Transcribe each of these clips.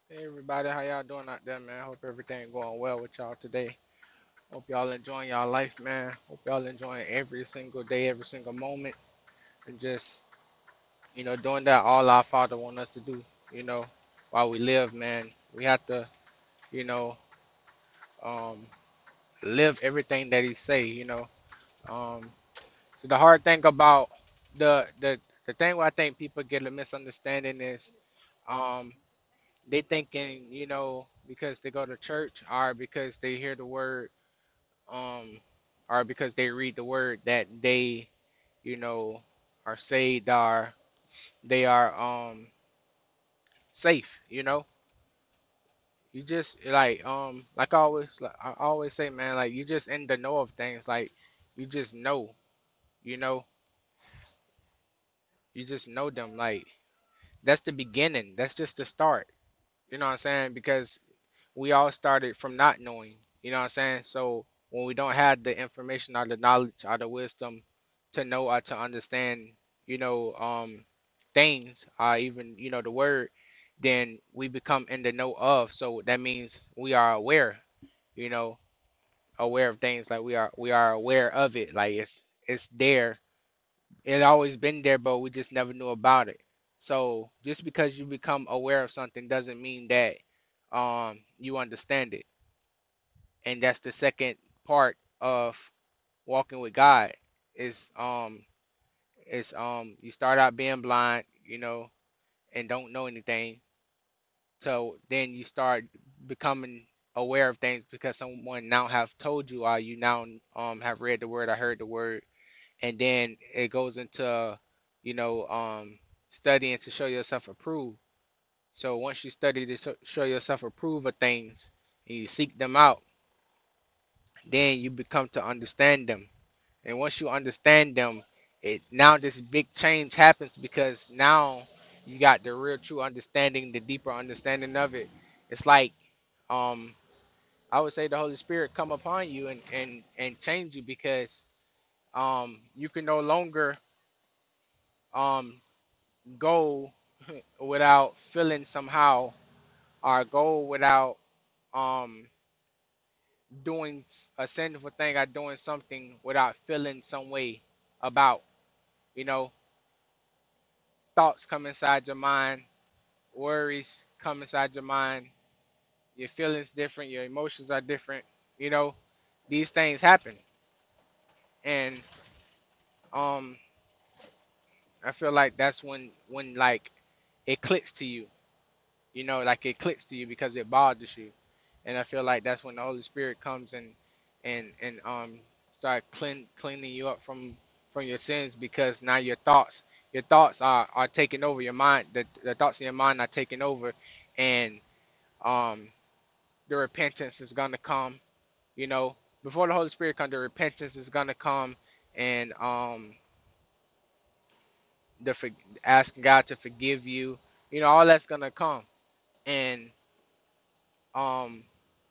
Hey everybody, how y'all doing out there, man? Hope everything going well with y'all today. Hope y'all enjoying y'all life, man. Hope y'all enjoying every single day, every single moment, and just doing that all our Father want us to do. You know, while we live, man, we have to, you know, um, live everything that He say. Um, so the hard thing about the thing where I think people get a misunderstanding is, um, they thinking, because they go to church or because they hear the word um, or because they read the word that they, you know, are saved or they are safe. You just like I always say, man, like you just in the know of things, like you just know, you know, you just know them, like that's the beginning, that's just the start. You know what I'm saying? Because we all started from not knowing. You know what I'm saying? So when we don't have the information or the knowledge or the wisdom to know or to understand, you know, um, things or even, the word, then we become in the know of. So that means we are aware, you know, aware of things, like we are aware of it. Like it's there. It always been there, but we just never knew about it. So just because you become aware of something doesn't mean that you understand it. And that's the second part of walking with God is you start out being blind, and don't know anything. So then you start becoming aware of things because someone now have told you, or you now have read the word, I heard the word, and then it goes into, you know um studying to show yourself approved. So once you study to show yourself approved of things and you seek them out, then you become to understand them. And once you understand them, it now this big change happens because now you got the real true understanding, the deeper understanding of it. It's like um I would say the Holy Spirit come upon you and change you because you can no longer um go without feeling somehow, or go without um doing a sinful thing or doing something without feeling some way about, you know thoughts come inside your mind, worries come inside your mind, your feelings different, your emotions are different. You know, these things happen, and um, I feel like that's when like it clicks to you. Like it clicks to you because it bothers you, and I feel like that's when the Holy Spirit comes and start cleaning you up from your sins, because now your thoughts are taking over your mind. The thoughts in your mind are taking over, and um the repentance is gonna come. You know, before the Holy Spirit comes, the repentance is gonna come, and the asking God to forgive you. All that's gonna come, and um,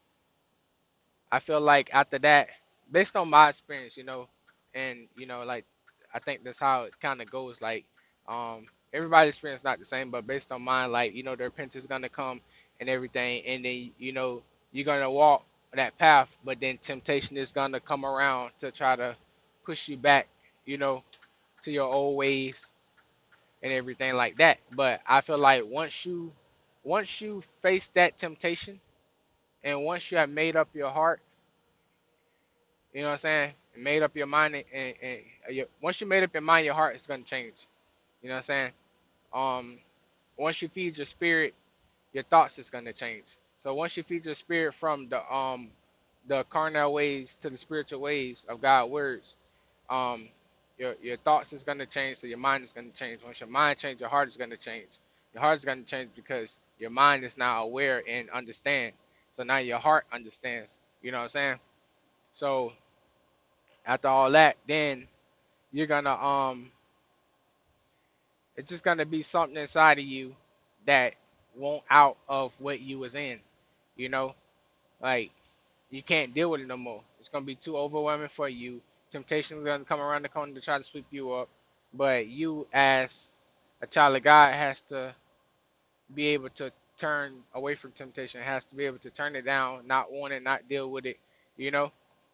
I feel like after that, based on my experience, and like I think that's how it kind of goes. Like, everybody's experience not the same, but based on mine, like the repentance is gonna come and everything, and then you're gonna walk that path, but then temptation is gonna come around to try to push you back, you know, to your old ways and everything like that. But I feel like once you face that temptation, and once you have made up your heart, you know what I'm saying? Made up your mind, and once you made up your mind, your heart is gonna change. You know what I'm saying? Um, Once you feed your spirit, your thoughts is gonna change. So once you feed your spirit from the carnal ways to the spiritual ways of God's words, um, your thoughts is gonna change. So your mind is gonna change. Once your mind change, your heart is gonna change. Your heart is gonna change because your mind is now aware and understand. So now your heart understands. You know what I'm saying? So after all that, then you're gonna it's just gonna be something inside of you that won't out of what you was in, you know? Like you can't deal with it no more. It's gonna be too overwhelming for you. Temptation is gonna come around the corner to try to sweep you up. But you as a child of God has to be able to turn away from temptation, has to be able to turn it down, not want it, not deal with it, you know.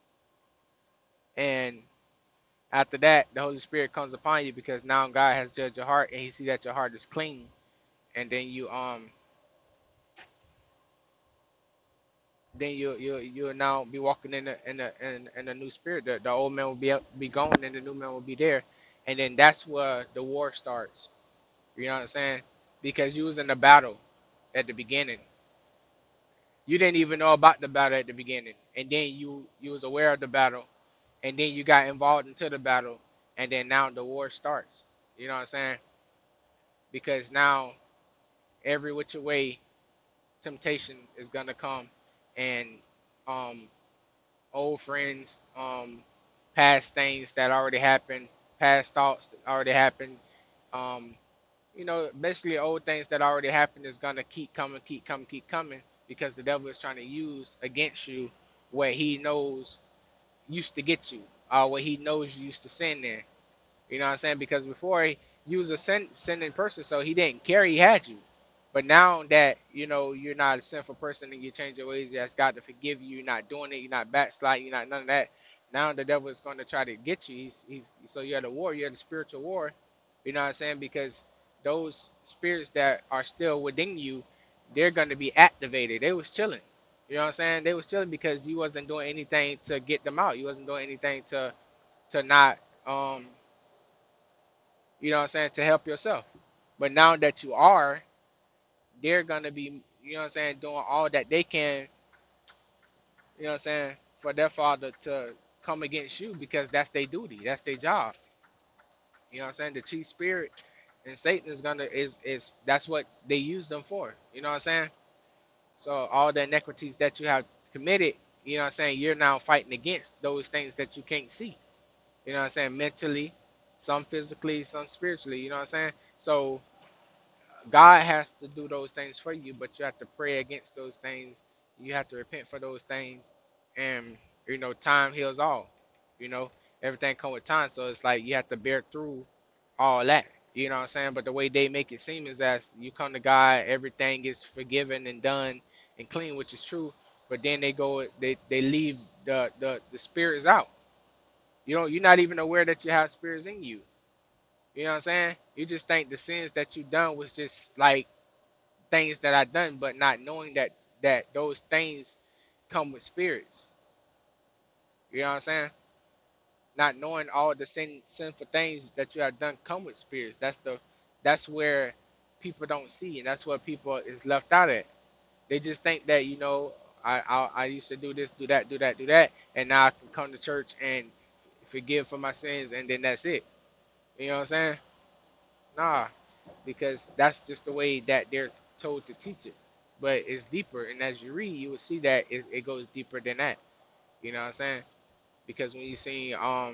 And after that, the Holy Spirit comes upon you because now God has judged your heart and He see that your heart is clean, and then you'll now be walking in a new spirit. The old man will be gone, and the new man will be there, and then that's where the war starts. You know what I'm saying? Because you was in the battle at the beginning. You didn't even know about the battle at the beginning, and then you was aware of the battle, and then you got involved into the battle, and then now the war starts. You know what I'm saying? Because now every which way temptation is gonna come, and um old friends, past things that already happened, past thoughts that already happened, um, basically old things that already happened is gonna keep coming, keep coming, keep coming because the devil is trying to use against you what he knows used to get you, what he knows you used to sin in. You know what I'm saying? Because before he was a sinning person, so he didn't care he had you. But now that you're not a sinful person and you change your ways, you ask God to forgive you. You're not doing it. You're not backsliding. You're not none of that. Now the devil is going to try to get you. He's so you're at a war. You're at a spiritual war. You know what I'm saying? Because those spirits that are still within you, they're going to be activated. They was chilling. You know what I'm saying? They was chilling because you wasn't doing anything to get them out. You wasn't doing anything to not what I'm saying, to help yourself. But now that you are, they're gonna be, what I'm saying, doing all that they can, what I'm saying, for their father to come against you because that's their duty, that's their job. You know what I'm saying? The chief spirit and Satan is that's what they use them for. You know what I'm saying? So all the iniquities that you have committed, you know what I'm saying, you're now fighting against those things that you can't see. You know what I'm saying? Mentally, some physically, some spiritually, you know what I'm saying? So God has to do those things for you, but you have to pray against those things. You have to repent for those things, and time heals all. You know, everything come with time, so it's like you have to bear through all that. You know what I'm saying? But the way they make it seem is that you come to God, everything is forgiven and done and clean, which is true. But then they leave the spirits out. You're not even aware that you have spirits in you. You know what I'm saying? You just think the sins that you done was just like things that I done, but not knowing that those things come with spirits. You know what I'm saying? Not knowing all the sinful things that you have done come with spirits. That's where people don't see, and that's what people is left out at. They just think that I used to do this, do that, do that, do that, and now I can come to church and forgive for my sins, and then that's it. You know what I'm saying? Nah, because that's just the way that they're told to teach it. But it's deeper, and as you read, you will see that it goes deeper than that. You know what I'm saying? Because when you see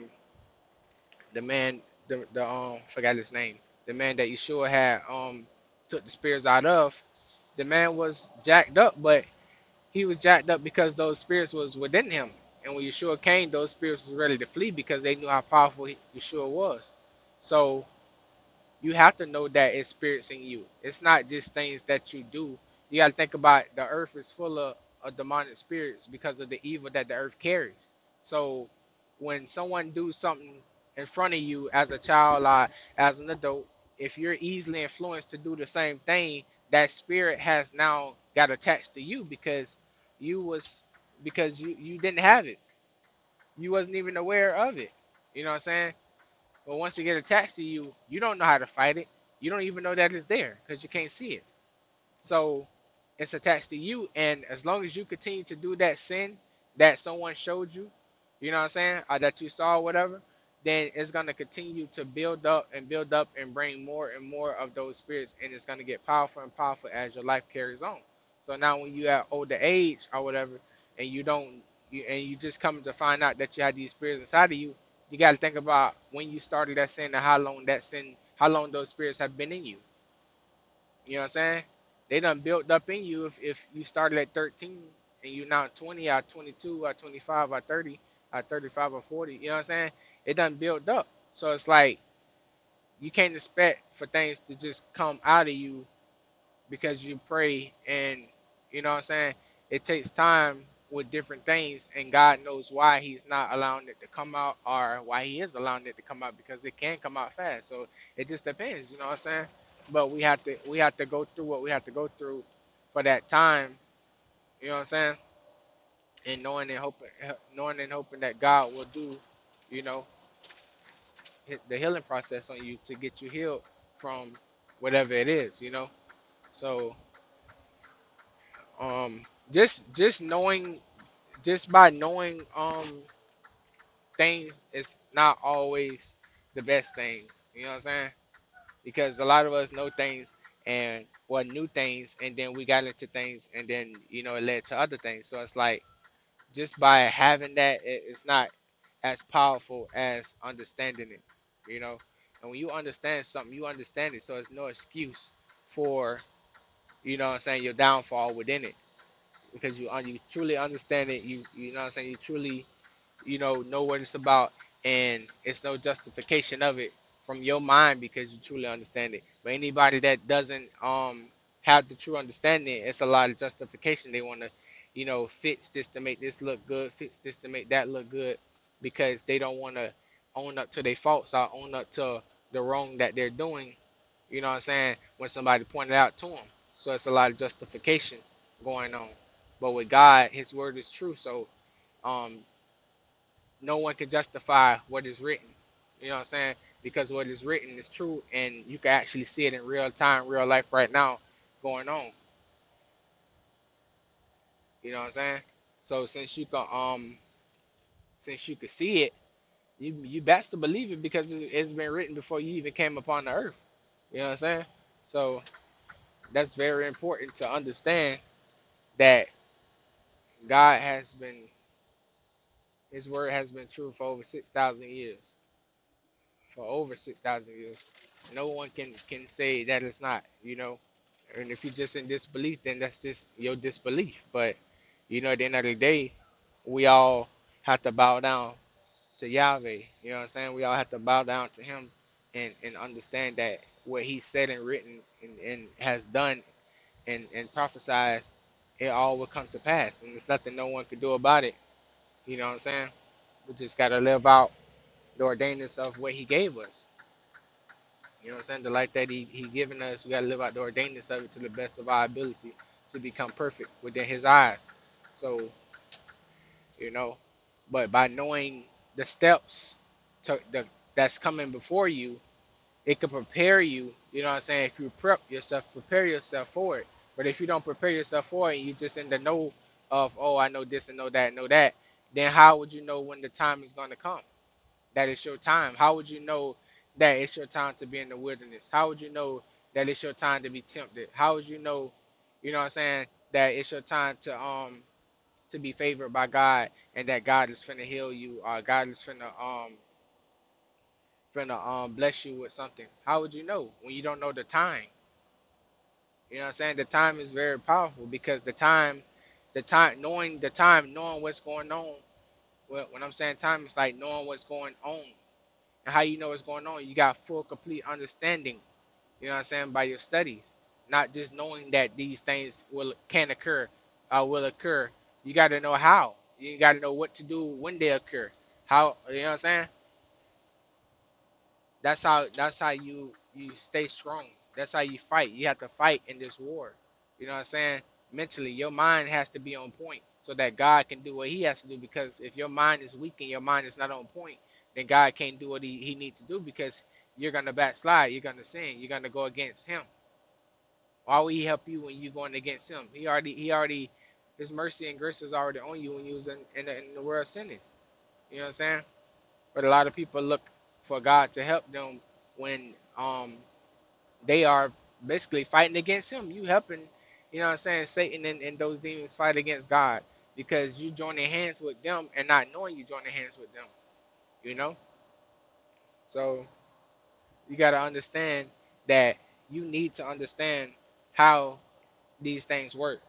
the man, the forgot his name, the man that Yeshua had took the spirits out of, the man was jacked up, but he was jacked up because those spirits was within him. And when Yeshua came, those spirits was ready to flee because they knew how powerful Yeshua was. So you have to know that it's spirits in you. It's not just things that you do. You got to think about the earth is full of demonic spirits because of the evil that the earth carries. So when someone do something in front of you as a child or as an adult, if you're easily influenced to do the same thing, that spirit has now got attached to you you was because you didn't have it. You wasn't even aware of it. You know what I'm saying? But once it get attached to you, you don't know how to fight it. You don't even know that it's there because you can't see it. So it's attached to you, and as long as you continue to do that sin that someone showed you, you know what I'm saying, or that you saw, or whatever, then it's gonna continue to build up and bring more and more of those spirits, and it's gonna get powerful and powerful as your life carries on. So now, when you at older age or whatever, and you just come to find out that you had these spirits inside of you, you got to think about when you started that sin and how long those spirits have been in you. You know what I'm saying? They done built up in you if you started at 13 and you now 20 or 22 or 25 or 30 or 35 or 40. You know what I'm saying? It done built up. So it's like you can't expect for things to just come out of you because you pray, and you know what I'm saying, it takes time with different things, and God knows why He's not allowing it to come out, or why He is allowing it to come out, because it can come out fast. So it just depends, you know what I'm saying. But we have to go through what we have to go through for that time, you know what I'm saying, and knowing and hoping that God will do, you know, the healing process on you to get you healed from whatever it is, you know. So just knowing, just by knowing things is not always the best things, you know what I'm saying? Because a lot of us know things, and well, new things, and then we got into things, and then it led to other things. So it's like, just by having that, it's not as powerful as understanding it, you know. And when you understand something, you understand it, so it's no excuse for, what I'm saying, your downfall within it, because you truly understand it. You know what I'm saying, you truly know what it's about, and it's no justification of it from your mind, because you truly understand it. But anybody that doesn't have the true understanding, it's a lot of justification. They want to fix this to make this look good, fix this to make that look good, because they don't want to own up to their faults, or own up to the wrong that they're doing, you know what I'm saying, when somebody pointed out to them. So it's a lot of justification going on. But with God, His word is true. So um, no one can justify what is written. You know what I'm saying? Because what is written is true, and you can actually see it in real time, real life, right now, going on. You know what I'm saying? So since you can see it, you best to believe it, because it's been written before you even came upon the earth. You know what I'm saying? So that's very important to understand, that God has been, His word has been true for over 6,000 years. For over 6,000 years, no one can say that it's not. And if you're just in disbelief, then that's just your disbelief. But at the end of the day, we all have to bow down to Yahweh. You know what I'm saying? We all have to bow down to Him, and understand that what He said and written, and has done, and prophesied, it all will come to pass. And there's nothing no one can do about it. You know what I'm saying? We just got to live out the ordainedness of what He gave us. You know what I'm saying? The life that he given us, we got to live out the ordainedness of it to the best of our ability, to become perfect within His eyes. So, you know, but by knowing the steps that's coming before you, it could prepare you. You know what I'm saying? If you prepare yourself for it. But if you don't prepare yourself for it, and you just in the know of, oh, I know this and know that, then how would you know when the time is going to come? That it's your time? How would you know that it's your time to be in the wilderness? How would you know that it's your time to be tempted? How would you know what I'm saying, that it's your time to be favored by God, and that God is finna heal you, or God is finna bless you with something? How would you know when you don't know the time? You know what I'm saying? The time is very powerful, because knowing what's going on. When I'm saying time, it's like knowing what's going on. And how you know what's going on? You got full, complete understanding. You know what I'm saying, by your studies, not just knowing that these things can occur, will occur. You got to know how. You got to know what to do when they occur. How, you know what I'm saying? That's how you stay strong. That's how you fight. You have to fight in this war. You know what I'm saying? Mentally, your mind has to be on point, so that God can do what He has to do. Because if your mind is weak and your mind is not on point, then God can't do what He needs to do, because you're gonna backslide. You're gonna sin. You're gonna go against Him. Why would He help you when you're going against Him? He already, His mercy and grace is already on you when you was in the world sinning. You know what I'm saying? But a lot of people look for God to help them when they are basically fighting against Him. You helping, you know what I'm saying, Satan and those demons fight against God, because you joining hands with them, and not knowing you joining hands with them. You know? So you gotta understand that you need to understand how these things work.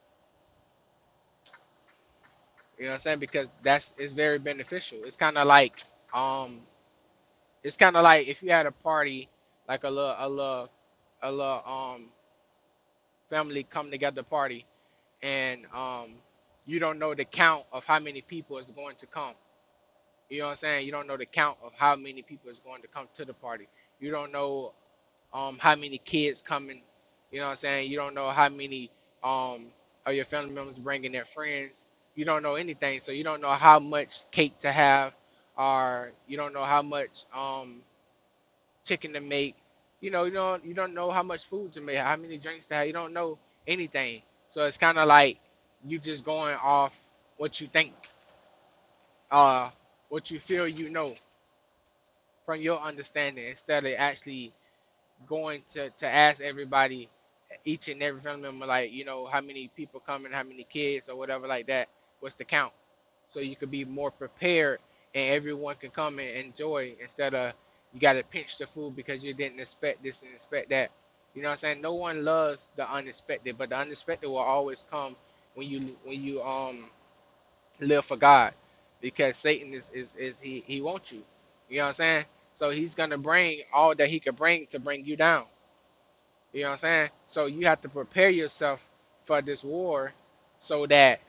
You know what I'm saying? Because that's it's very beneficial. Um it's kind of like if you had a party, like a little family come together party, and you don't know the count of how many people is going to come. You know what I'm saying? You don't know the count of how many people is going to come to the party. You don't know how many kids coming. You know what I'm saying? You don't know how many um of your family members bringing their friends. You don't know anything, so you don't know how much cake to have, or you don't know how much chicken to make. You don't know how much food to make, how many drinks to have. You don't know anything. So it's kind of like you just going off what you think, uh, what you feel from your understanding, instead of actually going to ask everybody, each and every family member, like, how many people coming, how many kids or whatever like that, what's the count, so you could be more prepared and everyone can come and enjoy, instead of you got to pinch the food because you didn't expect this and expect that. You know what I'm saying? No one loves the unexpected, but the unexpected will always come when you live for God, because Satan is he wants you. You know what I'm saying? So he's gonna bring all that he could bring to bring you down. You know what I'm saying? So you have to prepare yourself for this war, so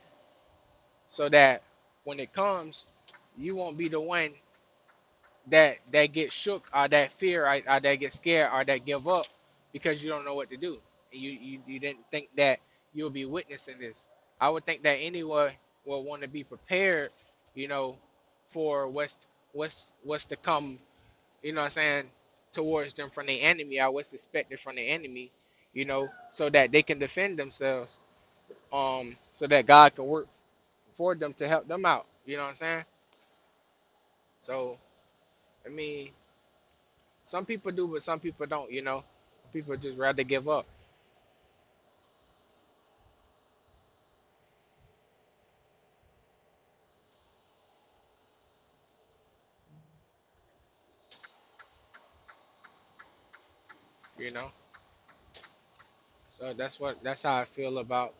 that when it comes, you won't be the one that gets shook, or that fear, or that get scared, or that give up because you don't know what to do. And you didn't think that you'll be witnessing this. I would think that anyone will want to be prepared, you know, for what's to come, what I'm saying, towards them from the enemy, or what's expected from the enemy, so that they can defend themselves, so that God can work for them to help them out. You know what I'm saying? So, I mean, some people do, but some people don't. People just rather give up, you know. So that's how I feel about,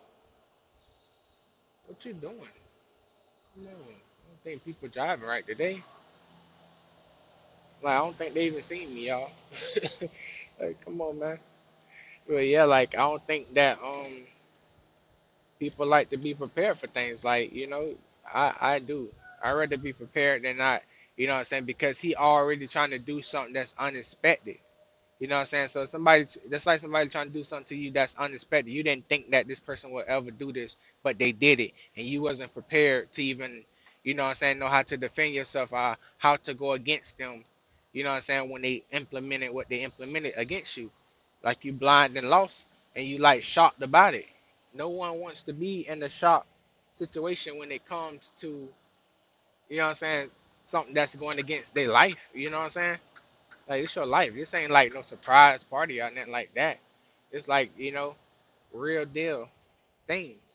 what you doing? Come on. I don't think people driving right today. Like, I don't think they even seen me, y'all. Like, come on, man. But yeah, like, I don't think that people like to be prepared for things. Like, I do. I rather be prepared than not. You know what I'm saying? Because he already trying to do something that's unexpected. You know what I'm saying? So that's like somebody trying to do something to you that's unexpected. You didn't think that this person would ever do this, but they did it, and you wasn't prepared to even, what I'm saying, know how to defend yourself, how to go against them. You know what I'm saying? When they implemented what they implemented against you, like, you blind and lost, and you like shocked about it. No one wants to be in the shock situation when it comes to, what I'm saying, something that's going against their life. You know what I'm saying? Like, it's your life. This ain't like no surprise party or nothing like that. It's like, real deal things.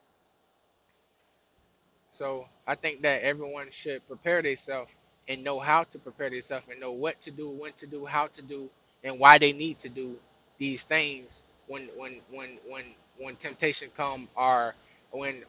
So I think that everyone should prepare themselves and know how to prepare themselves and know what to do, when to do, how to do, and why they need to do these things when temptation come, or when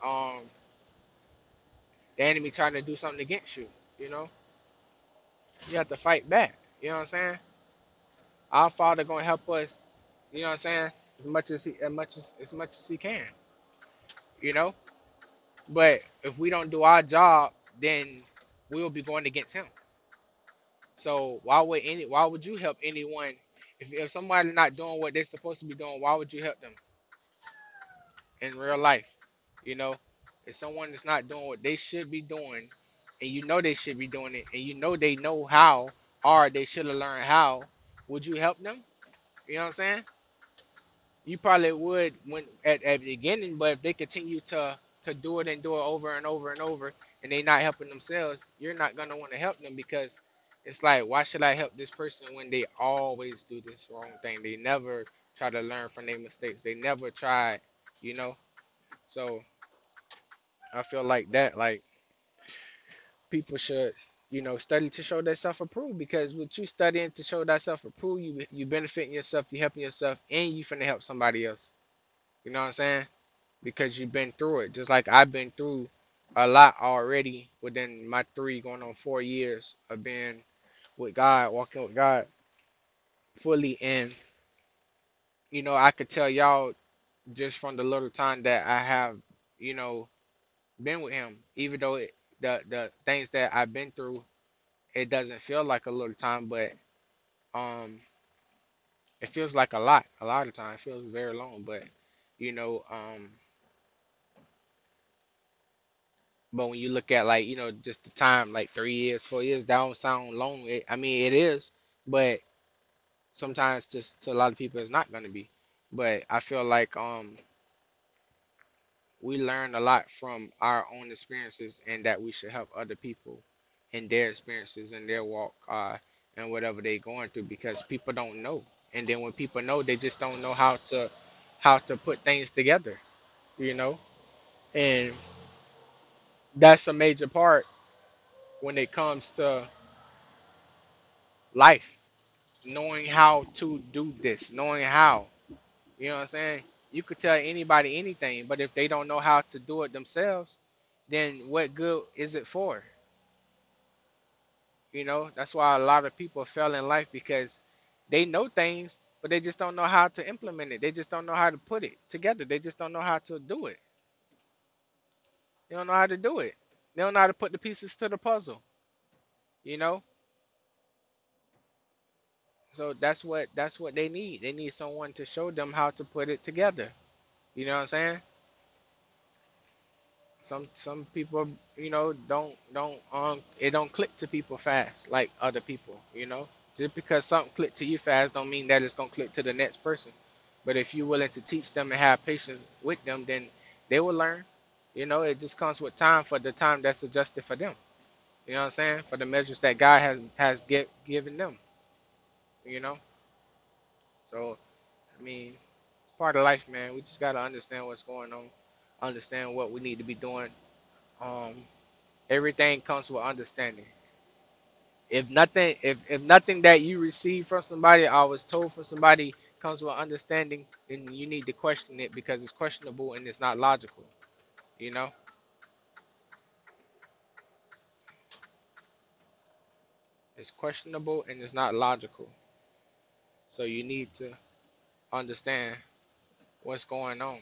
the enemy trying to do something against you. You know, you have to fight back. You know what I'm saying? Our Father gonna help us. You know what I'm saying? As much as he can. You know. But if we don't do our job, then we'll be going against him. So why would you help anyone if somebody not doing what they're supposed to be doing? Why would you help them in real life? You know, if someone is not doing what they should be doing, and you know they should be doing it, and you know they know how, or they should have learned how, would you help them? You know what I'm saying? You probably would when at the beginning, but if they continue to do it and do it over and over and over, and they not helping themselves, you're not gonna want to help them, because it's like, why should I help this person when they always do this wrong thing? They never try to learn from their mistakes. They never tried, you know. So I feel like that, like, people should, study to show themselves approved, because with you studying to show thyself approved, you benefiting yourself, you helping yourself, and you finna help somebody else. You know what I'm saying? Because you've been through it. Just like I've been through a lot already within my 3 going on 4 years of being with God, walking with God fully. And I could tell y'all just from the little time that I have, you know, been with him, even though the things that I've been through, it doesn't feel like a little time, but um, it feels like a lot. A lot of time, it feels very long, but you know, um, but when you look at like just the time, like 3 years, 4 years, that don't sound long. I mean, it is, but sometimes just to a lot of people, it's not gonna be. But I feel like we learn a lot from our own experiences and that we should help other people in their experiences and their walk and whatever they're going through because people don't know. And then when people know, they just don't know how to put things together, you know? And that's a major part when it comes to life, knowing how to do this, knowing how. You know what I'm saying? You could tell anybody anything, but if they don't know how to do it themselves, then what good is it for? That's why a lot of people fail in life because they know things, but they just don't know how to implement it. They just don't know how to put it together. They just don't know how to do it. They don't know how to do it. They don't know how to put the pieces to the puzzle, you know? So that's what they need. They need someone to show them how to put it together. You know what I'm saying? Some people, don't it don't click to people fast like other people, Just because something click to you fast don't mean that it's gonna click to the next person. But if you're willing to teach them and have patience with them, then they will learn. It just comes with time for the time that's adjusted for them. You know what I'm saying? For the measures that God has given them. You know. So I mean, it's part of life, man. We just gotta understand what's going on, understand what we need to be doing. Um, Everything comes with understanding. If nothing that you receive from somebody or was told from somebody comes with understanding, then you need to question it because it's questionable and it's not logical. You know, it's questionable and it's not logical. So you need to understand what's going on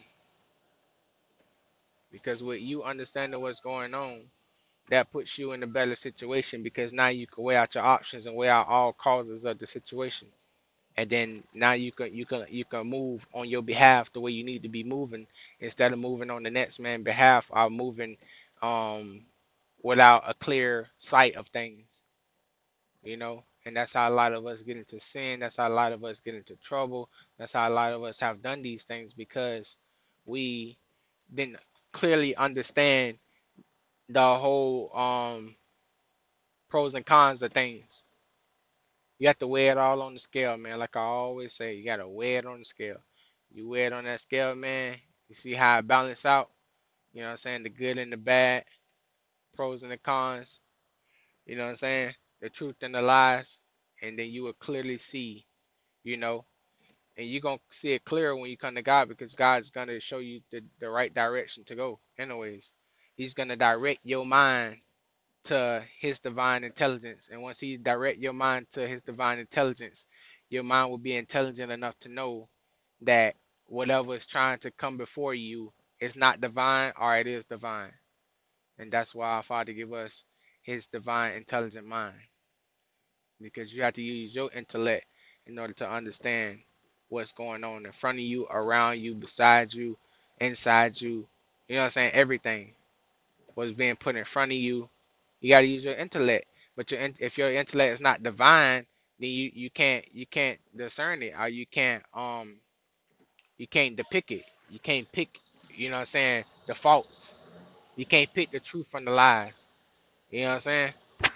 because with you understanding what's going on, that puts you in a better situation because now you can weigh out your options and weigh out all causes of the situation. And then now you can move on your behalf the way you need to be moving instead of moving on the next man's behalf or moving um without a clear sight of things. And that's how a lot of us get into sin. That's how a lot of us get into trouble. That's how a lot of us have done these things because we didn't clearly understand the whole pros and cons of things. You have to weigh it all on the scale, man. Like I always say, you gotta weigh it on the scale. You weigh it on that scale, man. You see how it balance out. You know what I'm saying? The good and the bad, pros and the cons. You know what I'm saying? The truth and the lies. And then you will clearly see, you know, and you're gonna see it clearer when you come to God because God's gonna show you the right direction to go. Anyways, He's gonna direct your mind to his divine intelligence. And once he direct your mind to his divine intelligence, your mind will be intelligent enough to know that whatever is trying to come before you is not divine or it is divine. And that's why our Father give us his divine intelligent mind. Because you have to use your intellect in order to understand what's going on in front of you, around you, beside you, inside you. You know what I'm saying? Everything was being put in front of you. You got to use your intellect. But if your intellect is not divine, then you can't discern it or you can't depict it. You can't pick, what I'm saying, the faults. You can't pick the truth from the lies. You know what I'm saying?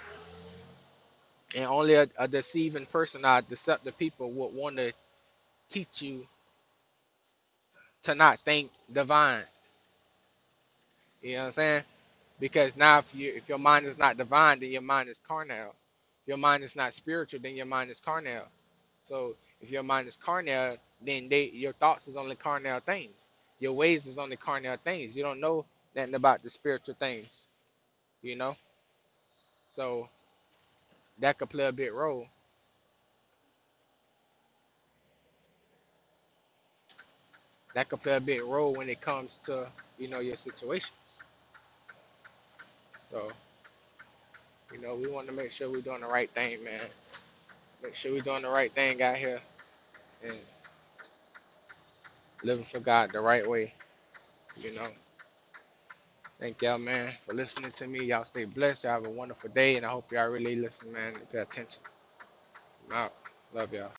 And only a deceiving person or deceptive people would want to teach you to not think divine. You know what I'm saying? Because now if your mind is not divine, then your mind is carnal. If your mind is not spiritual, then your mind is carnal. So if your mind is carnal, then your thoughts is only carnal things. Your ways is only carnal things. You don't know nothing about the spiritual things, you know? So that could play a big role. that could play a big role when it comes to, your situations. So, we want to make sure we're doing the right thing, man. Make sure we're doing the right thing out here and living for God the right way, you know. Thank y'all, man, for listening to me. Y'all stay blessed. Y'all have a wonderful day, and I hope y'all really listen, man, and pay attention. I'm out. Love y'all.